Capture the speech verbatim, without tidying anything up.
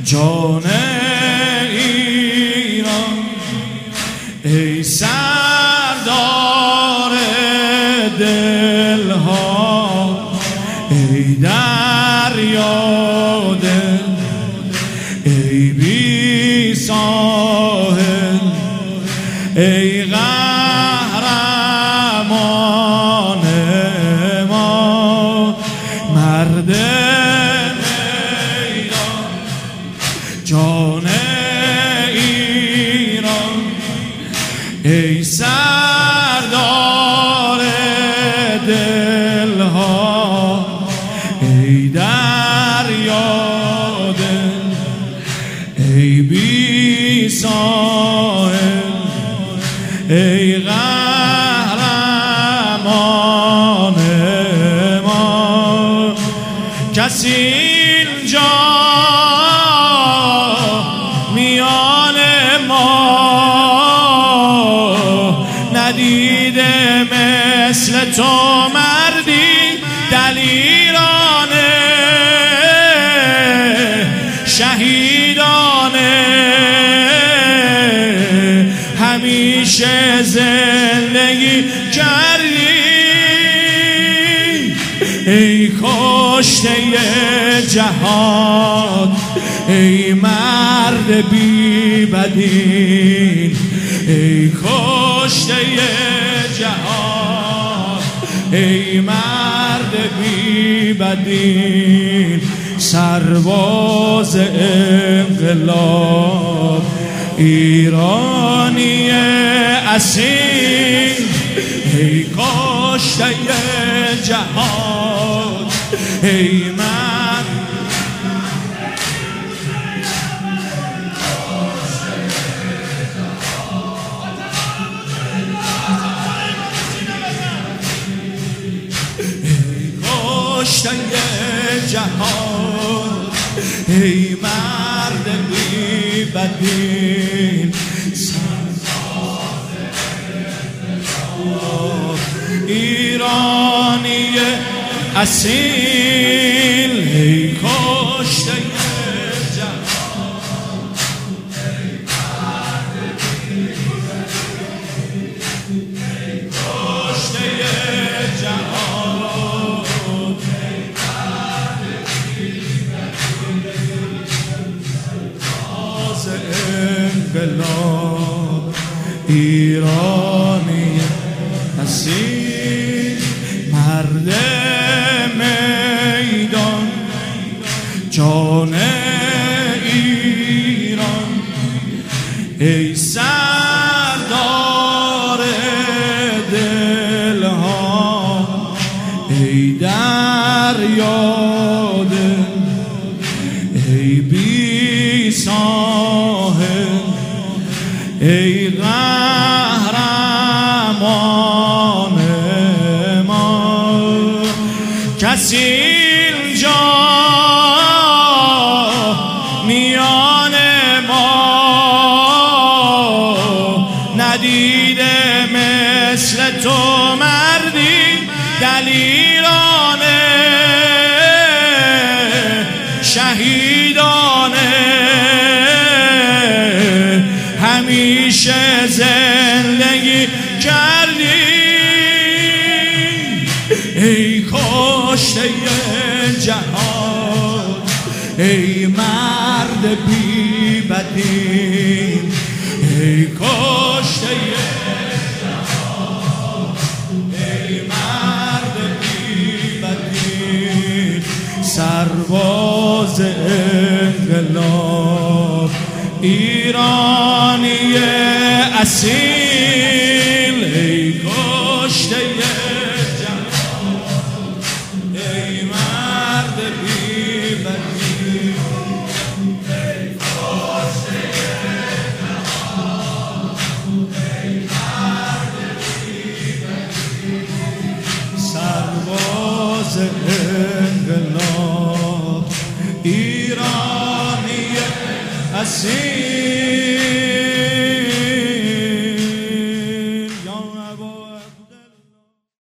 جان ایران ای سردار دلها، ای دریا دل، ای بی ساحل، ای قهرمان ما، مرد میدان جان ایران ای سردار دلها، ای دریا دل، ای بی ساحل، ای قهرمان ما. کسی اینجا میان ما ندیده مثل تو مردی دلیرانه شهیدانه همیشه زندگی کردی. ای کشته جهاد، ای مرد بی بدین، ای کشته جهاد، ای مرد بی بدین، سرباز انقلاب ایرانی اصیل. ای کشته جهاد، ای من ای کشته جهاد، ای مرد بی بدین، ایرانی اصیل. ای کشته جهان، ای مرد بی بدین، ای کشته جهان، ای مرد بی بدین، باز انقلاب ایرانی اصیل، مرد میدان جان ایران ای سردار دلها، ای دریا دل، ای بی ساحل، ای قهرمان ما. کسی اینجا میان ما ندیده مثل تو مردی دلیرانه شهیدانه همیشه زندگی کردی. ای کشته جهان، ای مرد بی بدین، ای کشته جهان، ای مرد بی بدین، سرباز انقلاب ایرانی اصیل. ای کشته جهان، ای مرد بی بدین، ای کشته جهان، ای مرد بی بدین، سرباز انقلاب ایرانی اصیل.